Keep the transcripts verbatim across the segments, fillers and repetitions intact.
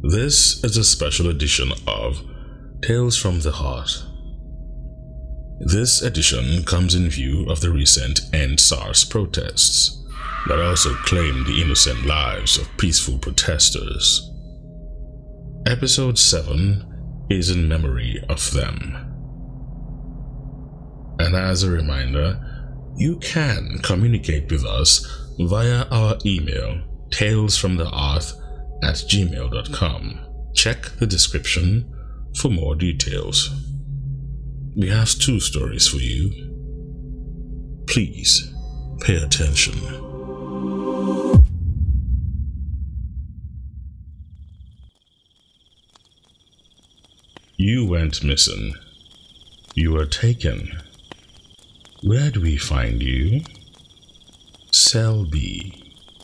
This is a special edition of Tales from the Heart. This edition comes in view of the recent End SARS protests that also claimed the innocent lives of peaceful protesters. Episode seven is in memory of them. And as a reminder, you can communicate with us via our email, talesfromthehearth at gmail dot com. Check the description for more details. We have two stories for you. Please pay attention. You went missing. You were taken. Where do we find you? Cell B.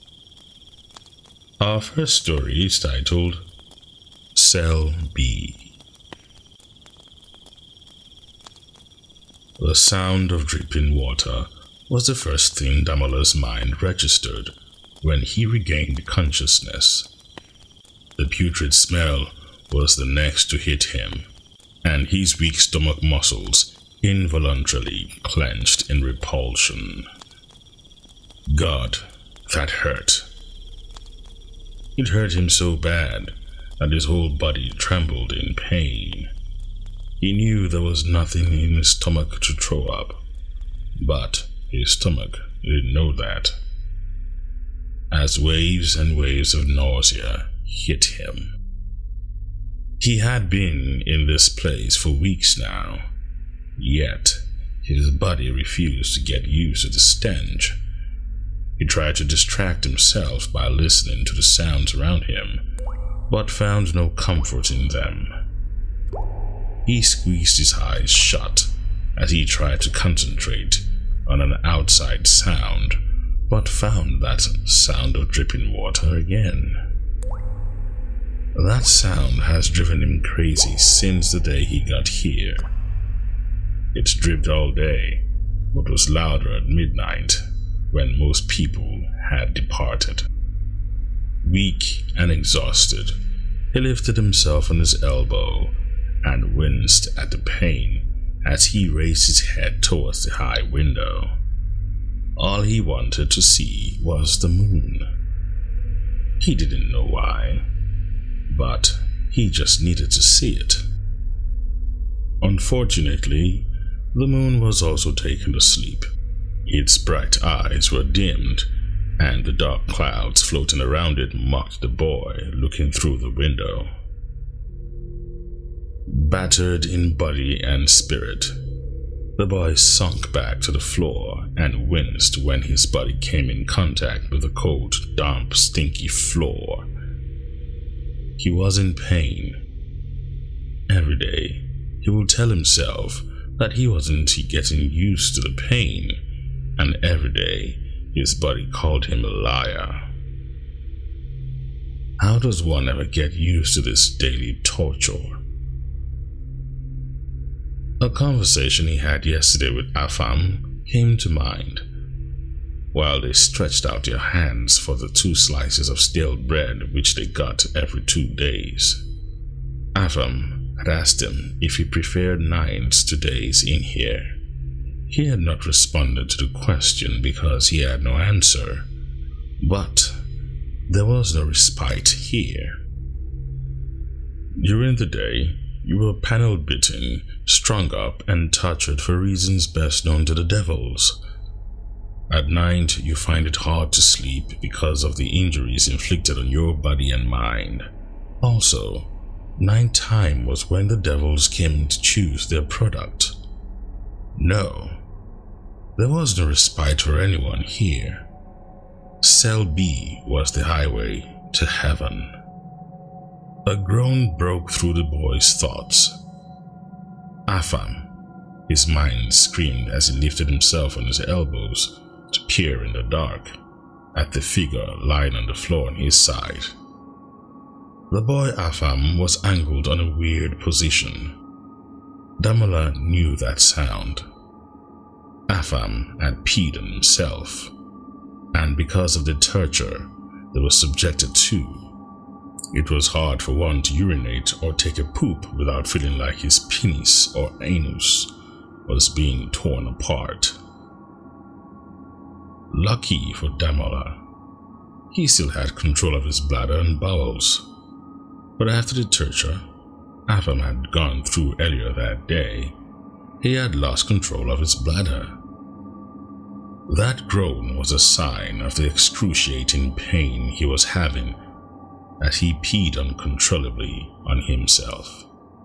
Our first story is titled Cell B. The sound of dripping water was the first thing Damola's mind registered when he regained consciousness. The putrid smell was the next to hit him, and his weak stomach muscles involuntarily clenched in repulsion. God, that hurt. It hurt him so bad that his whole body trembled in pain. He knew there was nothing in his stomach to throw up, but his stomach didn't know that. As waves and waves of nausea hit him. He had been in this place for weeks now, yet his body refused to get used to the stench. He tried to distract himself by listening to the sounds around him, but found no comfort in them. He squeezed his eyes shut as he tried to concentrate on an outside sound, but found that sound of dripping water again. That sound has driven him crazy since the day he got here. It dripped all day, but was louder at midnight when most people had departed. Weak and exhausted, he lifted himself on his elbow and winced at the pain as he raised his head towards the high window. All he wanted to see was the moon. He didn't know why, but he just needed to see it. Unfortunately, the moon was also taken to sleep. Its bright eyes were dimmed, and the dark clouds floating around it mocked the boy looking through the window. Battered in body and spirit, the boy sunk back to the floor and winced when his body came in contact with the cold, damp, stinky floor. He was in pain. Every day, he would tell himself that he wasn't getting used to the pain, and every day his body called him a liar. How does one ever get used to this daily torture? A conversation he had yesterday with Afam came to mind, while they stretched out their hands for the two slices of stale bread which they got every two days. Afam had asked him if he preferred nights to days in here. He had not responded to the question because he had no answer, but there was no respite here. During the day, you were panel beaten, strung up, and tortured for reasons best known to the devils. At night, you find it hard to sleep because of the injuries inflicted on your body and mind. Also, night time was when the devils came to choose their product. No, there was no respite for anyone here. Cell B was the highway to heaven. A groan broke through the boy's thoughts. Afam, his mind screamed as he lifted himself on his elbows to peer in the dark at the figure lying on the floor on his side. The boy Afam was angled on a weird position. Damola knew that sound. Afam had peed on himself, and because of the torture they were subjected to, It was hard for one to urinate or take a poop without feeling like his penis or anus was being torn apart. Lucky for Damola, he still had control of his bladder and bowels. But after the torture Afam had gone through earlier that day, he had lost control of his bladder. That groan was a sign of the excruciating pain he was having as he peed uncontrollably on himself.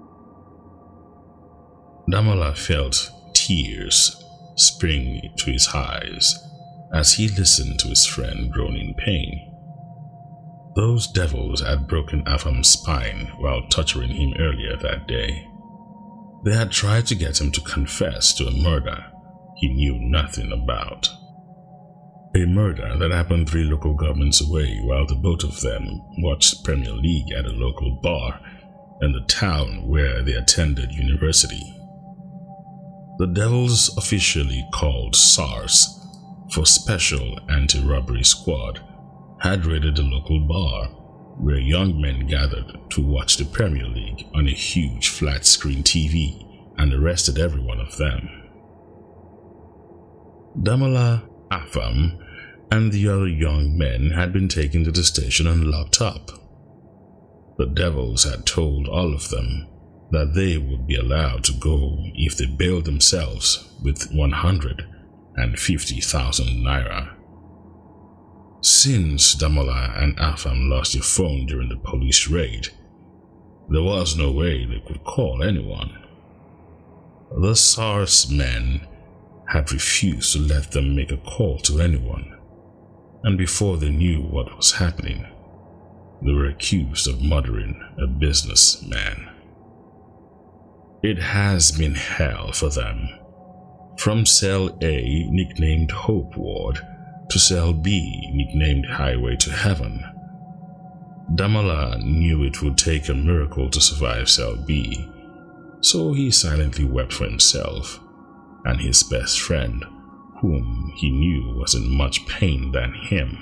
Damola felt tears spring to his eyes as he listened to his friend groan in pain. Those devils had broken Afam's spine while torturing him earlier that day. They had tried to get him to confess to a murder he knew nothing about. A murder that happened three local governments away while the both of them watched Premier League at a local bar in the town where they attended university. The devils, officially called SARS for Special Anti-Robbery Squad, had raided the local bar where young men gathered to watch the Premier League on a huge flat-screen T V and arrested every one of them. Damola, Afam, and the other young men had been taken to the station and locked up. The devils had told all of them that they would be allowed to go if they bailed themselves with one hundred fifty thousand naira. Since Damola and Afam lost their phone during the police raid, there was no way they could call anyone. The SARS men had refused to let them make a call to anyone, and before they knew what was happening, they were accused of murdering a businessman. It has been hell for them, from Cell A, nicknamed Hope Ward, to Cell B, nicknamed Highway to Heaven. Damola knew it would take a miracle to survive Cell B, so he silently wept for himself and his best friend, whom he knew was in much pain than him.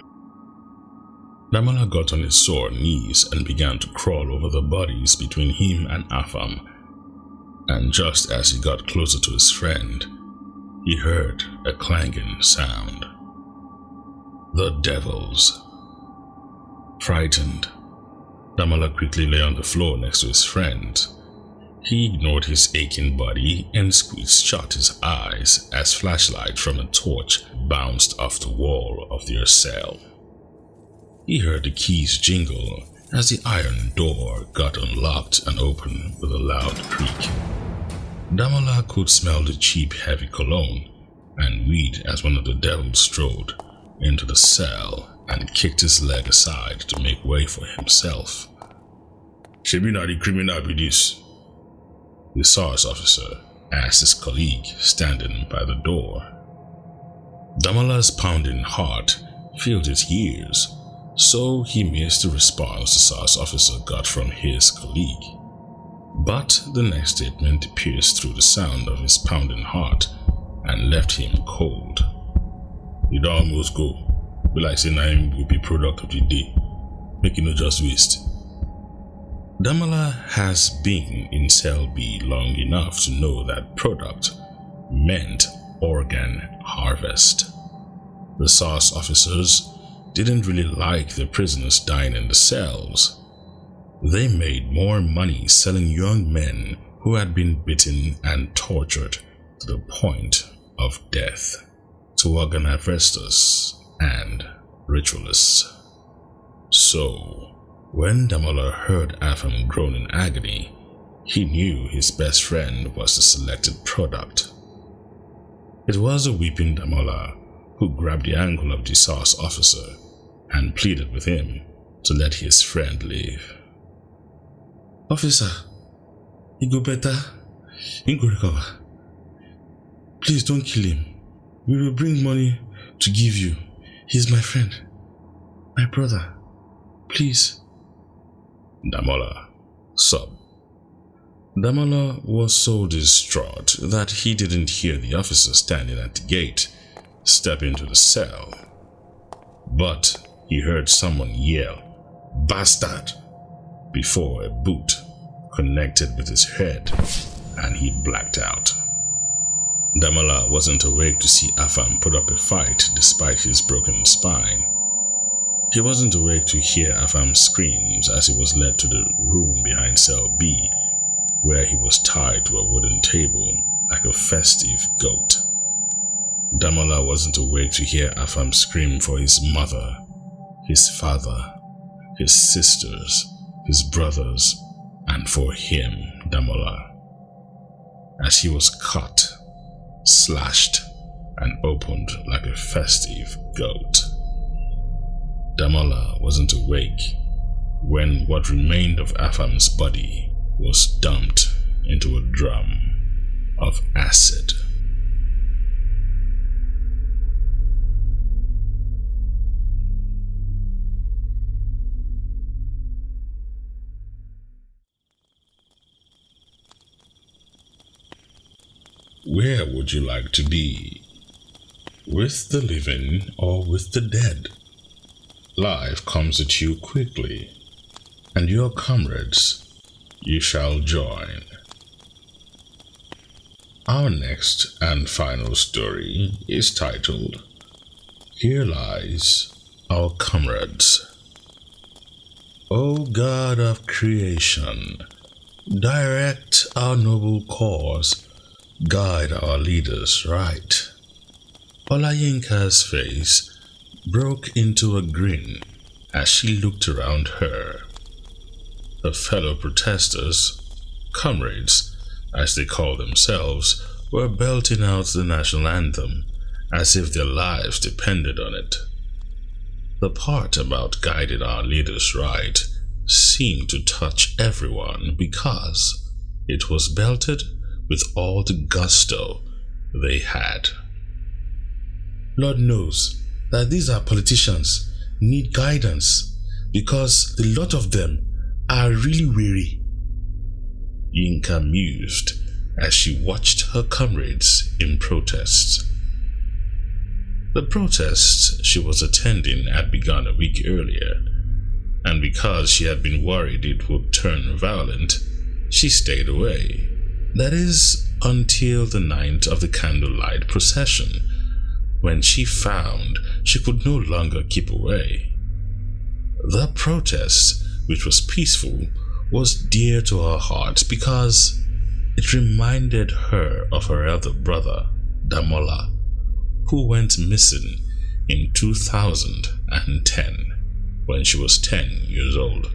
Damola got on his sore knees and began to crawl over the bodies between him and Afam, and just as he got closer to his friend, he heard a clanging sound. The devils. Frightened, Damola quickly lay on the floor next to his friend. He ignored his aching body and squeezed shut his eyes as flashlight from a torch bounced off the wall of their cell. He heard the keys jingle as the iron door got unlocked and opened with a loud creak. Damola could smell the cheap heavy cologne and weed as one of the devils strode into the cell and kicked his leg aside to make way for himself. "Shebi na the criminal be this?" the SARS officer asked his colleague standing by the door. Damola's pounding heart filled his ears, so he missed the response the SARS officer got from his colleague. But the next statement pierced through the sound of his pounding heart and left him cold. "It almost go. Be like say na him will be product of the day. Make it no just waste." Damola has been in Cell B long enough to know that product meant organ harvest. The SARS officers didn't really like the prisoners dying in the cells. They made more money selling young men who had been beaten and tortured to the point of death to organ harvesters and ritualists. So, when Damola heard Afam groan in agony, he knew his best friend was the selected product. It was a weeping Damola who grabbed the ankle of the SARS officer and pleaded with him to let his friend live. "Officer, he go better. He go recover. Please don't kill him. We will bring money to give you. He's my friend. My brother. Please." Damola sobbed. Damola was so distraught that he didn't hear the officer standing at the gate step into the cell. But he heard someone yell, "Bastard! before a boot connected with his head and he blacked out. Damola wasn't awake to see Afam put up a fight despite his broken spine. He wasn't awake to hear Afam's screams as he was led to the room behind cell B, where he was tied to a wooden table like a festive goat. Damola wasn't awake to hear Afam scream for his mother, his father, his sisters, his brothers, and for him, Damola, as he was cut, slashed, and opened like a festive goat. Damola wasn't awake when what remained of Afam's body was dumped into a drum of acid. Where would you like to be? With the living or with the dead? Life comes at you quickly, and your comrades you shall join. Our next and final story is titled, Here Lies Our Comrades. O God of creation, direct our noble cause, guide our leaders right. Olayinka's face broke into a grin as she looked around her. Her fellow protesters, comrades as they called themselves, were belting out the national anthem as if their lives depended on it. The part about guiding our leaders right seemed to touch everyone because it was belted with all the gusto they had. Lord knows that these are politicians need guidance because the lot of them are really weary. Yinka mused as she watched her comrades in protests. The protests she was attending had begun a week earlier, and because she had been worried it would turn violent, she stayed away. That is, until the night of the candlelight procession, when she found she could no longer keep away. The protest, which was peaceful, was dear to her heart because it reminded her of her elder brother, Damola, who went missing in two thousand ten when she was ten years old.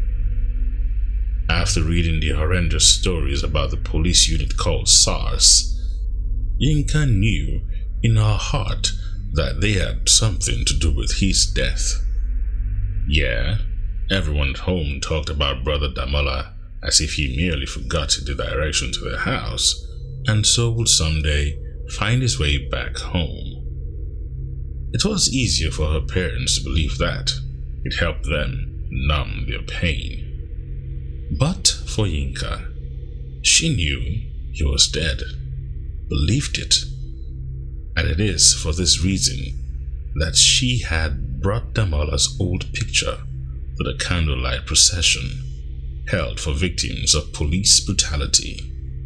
After reading the horrendous stories about the police unit called SARS, Yinka knew in her heart that they had something to do with his death. Yeah, everyone at home talked about Brother Damola as if he merely forgot the direction to their house, and so would someday find his way back home. It was easier for her parents to believe that. It helped them numb their pain. But for Yinka, she knew he was dead, believed it, and it is for this reason that she had brought Damola's old picture to the candlelight procession held for victims of police brutality.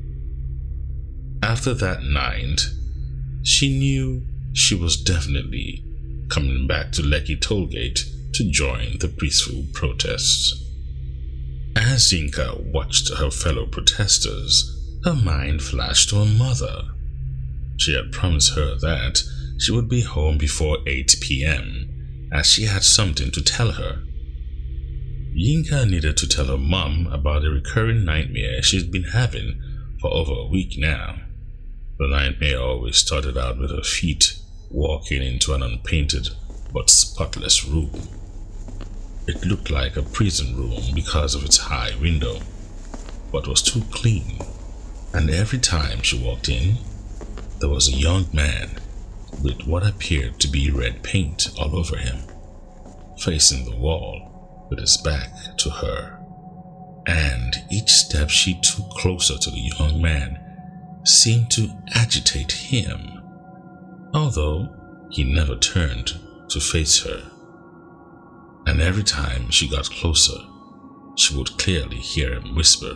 After that night, she knew she was definitely coming back to Lekki Tollgate to join the peaceful protests. As Yinka watched her fellow protesters, her mind flashed to her mother. She had promised her that she would be home before eight p.m., as she had something to tell her. Yinka needed to tell her mom about a recurring nightmare she'd been having for over a week now. The nightmare always started out with her feet walking into an unpainted but spotless room. It looked like a prison room because of its high window, but was too clean, and every time she walked in, there was a young man with what appeared to be red paint all over him, facing the wall with his back to her. And each step she took closer to the young man seemed to agitate him, although he never turned to face her. And every time she got closer, she would clearly hear him whisper,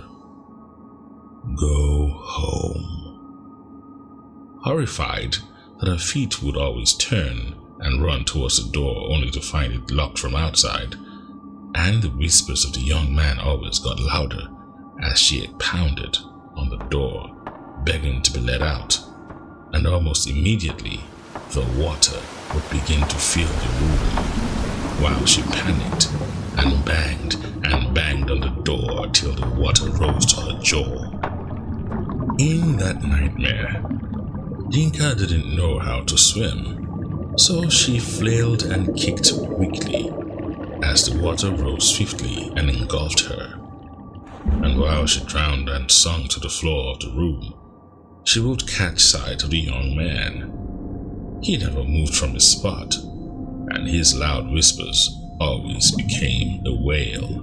"Go home." Horrified that her feet would always turn and run towards the door only to find it locked from outside, and the whispers of the young man always got louder as she pounded on the door, begging to be let out, and almost immediately the water would begin to fill the room, while she panicked and banged and banged on the door till the water rose to her jaw. In that nightmare, Yinka didn't know how to swim, so she flailed and kicked weakly as the water rose swiftly and engulfed her. And while she drowned and sunk to the floor of the room, she would catch sight of the young man. He never moved from his spot, and his loud whispers always became a wail.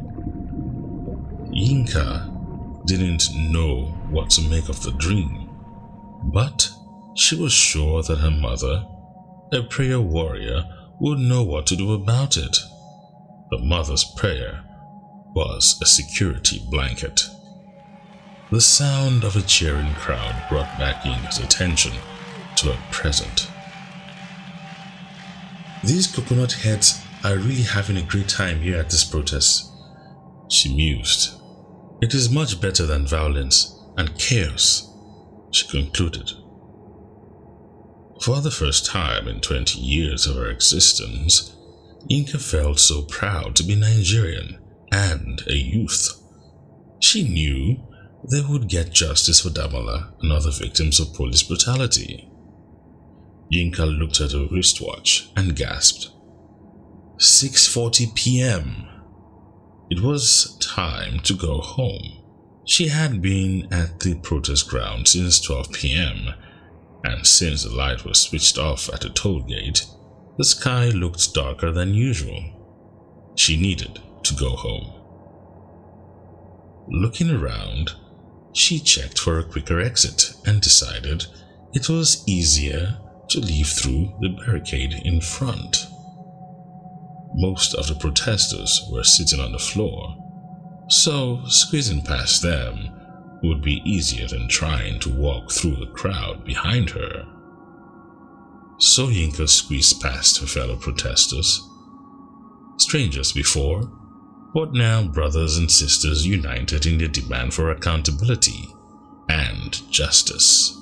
Yinka didn't know what to make of the dream, but she was sure that her mother, a prayer warrior, would know what to do about it. The mother's prayer was a security blanket. The sound of a cheering crowd brought back Yinka's attention to her present. "These coconut heads are really having a great time here at this protest," she mused. "It is much better than violence and chaos," she concluded. For the first time in twenty years of her existence, Yinka felt so proud to be Nigerian and a youth. She knew they would get justice for Damola and other victims of police brutality. Yinka looked at her wristwatch and gasped. six forty p m It was time to go home. She had been at the protest ground since twelve p m, and since the light was switched off at the toll gate, the sky looked darker than usual. She needed to go home. Looking around, she checked for a quicker exit and decided it was easier to leave through the barricade in front. Most of the protesters were sitting on the floor, so squeezing past them would be easier than trying to walk through the crowd behind her. So Yinka squeezed past her fellow protesters. Strangers before, but now brothers and sisters united in their demand for accountability and justice.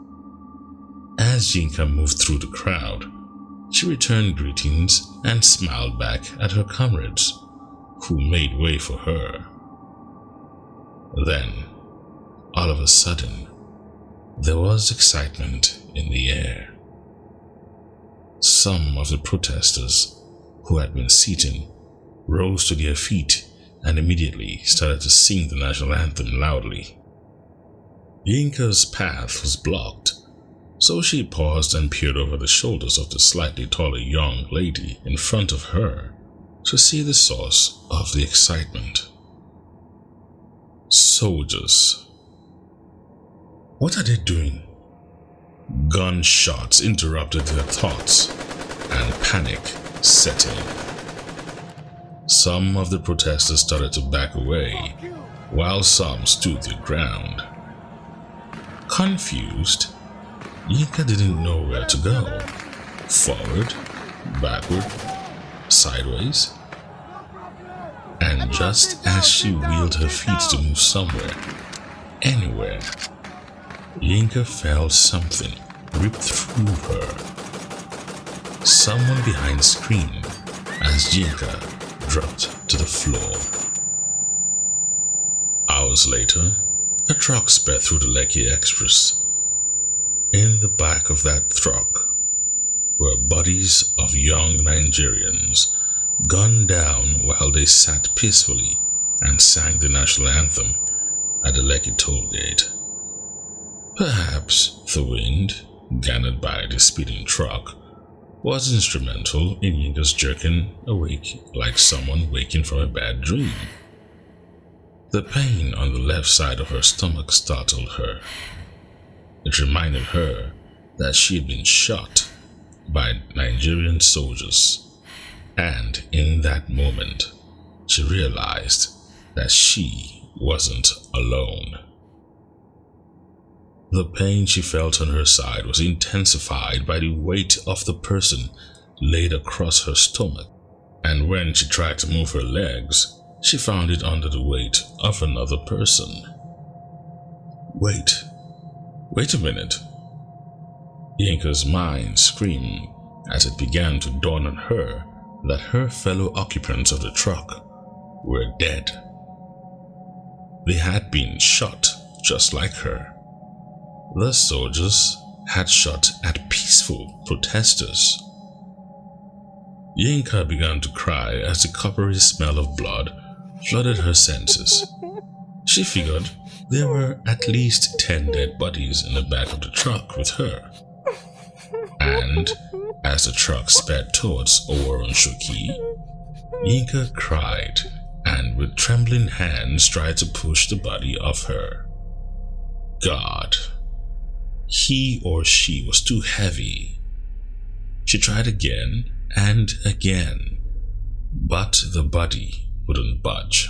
As Yinka moved through the crowd, she returned greetings and smiled back at her comrades, who made way for her. Then, all of a sudden, there was excitement in the air. Some of the protesters who had been sitting rose to their feet and immediately started to sing the national anthem loudly. Yinka's path was blocked, so she paused and peered over the shoulders of the slightly taller young lady in front of her to see the source of the excitement. Soldiers. What are they doing? Gunshots interrupted their thoughts, and panic set in. Some of the protesters started to back away, while some stood their ground. Confused, Yinka didn't know where to go. Forward, backward, sideways. And just as she wheeled her feet to move somewhere, anywhere, Yinka felt something rip through her. Someone behind screamed as Yinka dropped to the floor. Hours later, a truck sped through the Lekki Express. In the back of that truck were bodies of young Nigerians gunned down while they sat peacefully and sang the national anthem at the Lekki toll gate. Perhaps the wind, garnered by the speeding truck, was instrumental in Yinka's jerking awake like someone waking from a bad dream. The pain on the left side of her stomach startled her. It reminded her that she had been shot by Nigerian soldiers, and in that moment, she realized that she wasn't alone. The pain she felt on her side was intensified by the weight of the person laid across her stomach, and when she tried to move her legs, she found it under the weight of another person. Wait, wait a minute. Yinka's mind screamed as it began to dawn on her that her fellow occupants of the truck were dead. They had been shot just like her. The soldiers had shot at peaceful protesters. Yinka began to cry as the coppery smell of blood flooded her senses. She figured there were at least ten dead bodies in the back of the truck with her. And as the truck sped towards Oworonshoki, Yinka cried and with trembling hands tried to push the body off her. God, he or she was too heavy. She tried again and again, but the body wouldn't budge.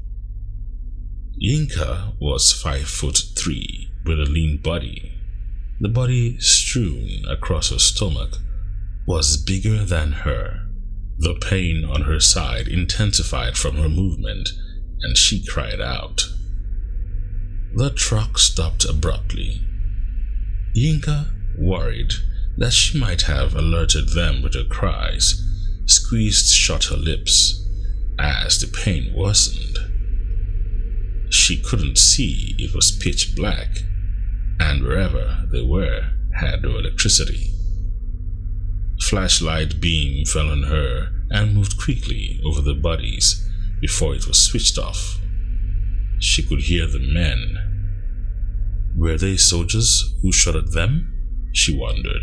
Yinka was five foot three with a lean body. The body strewn across her stomach was bigger than her. The pain on her side intensified from her movement, and she cried out. The truck stopped abruptly. Yinka, worried that she might have alerted them with her cries, squeezed shut her lips as the pain worsened. She couldn't see, it was pitch black, and wherever they were had no electricity. Flashlight beam fell on her and moved quickly over the bodies before it was switched off. She could hear the men. Were they soldiers who shot at them? She wondered.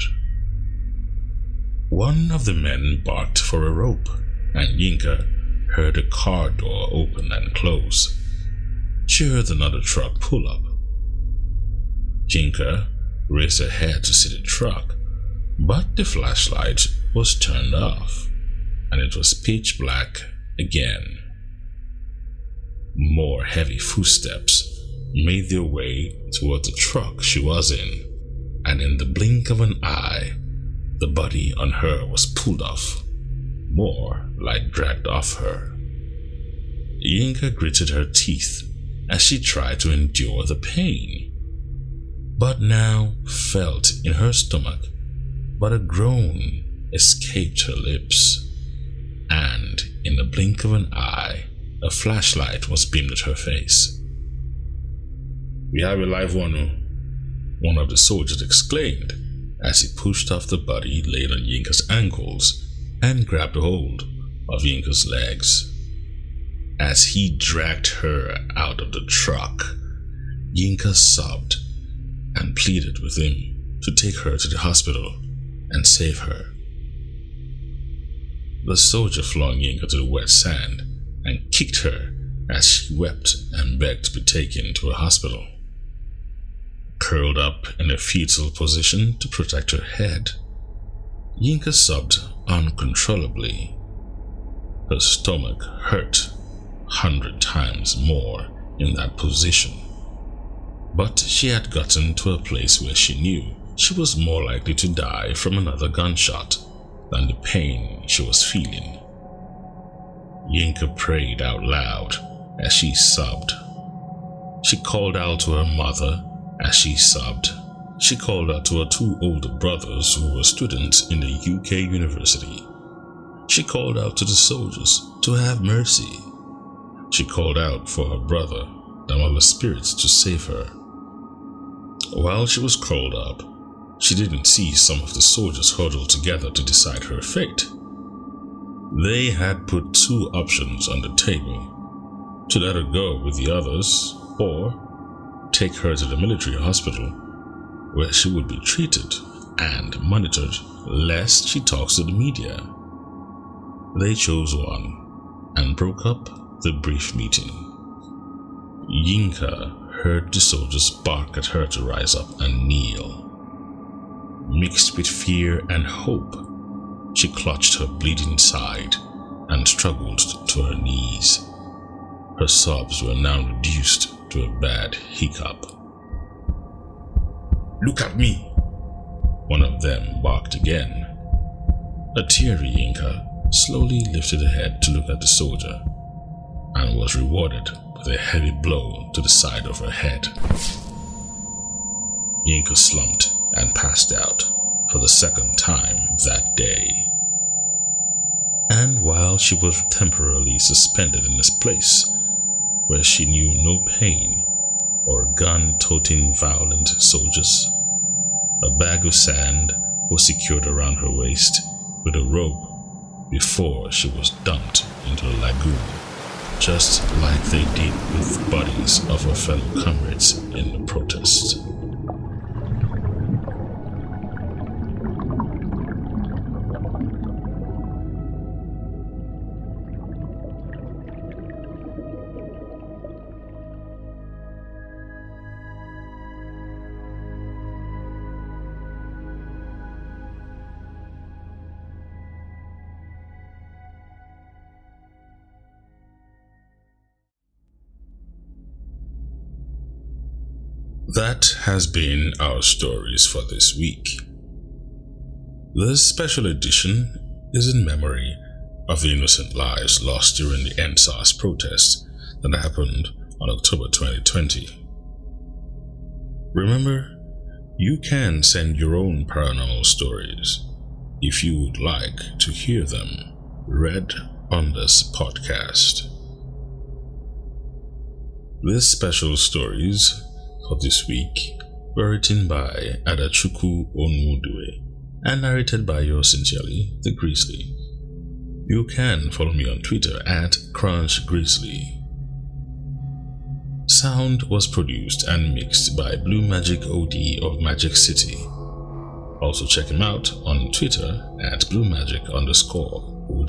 One of the men barked for a rope, and Yinka heard a car door open and close. She heard another truck pull up. Yinka raised her head to see the truck, but the flashlight was turned off, and it was pitch black again. More heavy footsteps made their way toward the truck she was in, and in the blink of an eye, the body on her was pulled off, more like dragged off her. Yinka gritted her teeth as she tried to endure the pain, but now felt in her stomach, but a groan escaped her lips, and in the blink of an eye, a flashlight was beamed at her face. "We have a live one," one of the soldiers exclaimed as he pushed off the body laid on Yinka's ankles and grabbed a hold of Yinka's legs. As he dragged her out of the truck, Yinka sobbed and pleaded with him to take her to the hospital and save her. The soldier flung Yinka to the wet sand and kicked her as she wept and begged to be taken to a hospital. Curled up in a fetal position to protect her head, Yinka sobbed uncontrollably. Her stomach hurt a hundred times more in that position. But she had gotten to a place where she knew she was more likely to die from another gunshot than the pain she was feeling. Yinka prayed out loud as she sobbed. She called out to her mother as she sobbed. She called out to her two older brothers who were students in the U K university. She called out to the soldiers to have mercy. She called out for her brother, Damala's spirits, to save her. While she was curled up, she didn't see some of the soldiers huddled together to decide her fate. They had put two options on the table: to let her go with the others, or take her to the military hospital where she would be treated and monitored lest she talks to the media. They chose one and broke up the brief meeting. Yinka heard the soldiers bark at her to rise up and kneel. Mixed with fear and hope, she clutched her bleeding side and struggled to her knees. Her sobs were now reduced to a bad hiccup. "Look at me!" one of them barked again. A teary Inca slowly lifted her head to look at the soldier and was rewarded with a heavy blow to the side of her head. Inca slumped and passed out for the second time that day. And while she was temporarily suspended in this place, where she knew no pain or gun-toting violent soldiers, a bag of sand was secured around her waist with a rope before she was dumped into a lagoon, just like they did with bodies of her fellow comrades in the protest. That has been our stories for this week. This special edition is in memory of the innocent lives lost during the End SARS protest that happened on October twenty twenty. Remember, you can send your own paranormal stories if you would like to hear them read on this podcast. These special stories for this week were written by Adachukwu Onwudue and narrated by yours sincerely, The Grizzly. You can follow me on Twitter at Crunch Grizzly. Sound was produced and mixed by Blue Magic O D of Magic City. Also check him out on Twitter at bluemagic underscore OD.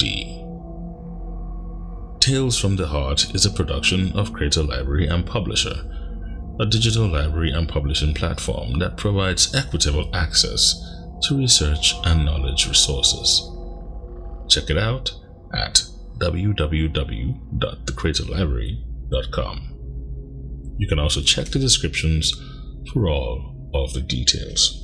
Tales from the Heart is a production of Creator Library and Publisher, a digital library and publishing platform that provides equitable access to research and knowledge resources. Check it out at w w w dot the creator library dot com. You can also check the descriptions for all of the details.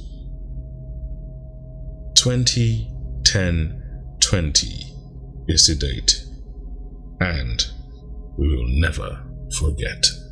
twenty ten twenty is the date, and we will never forget.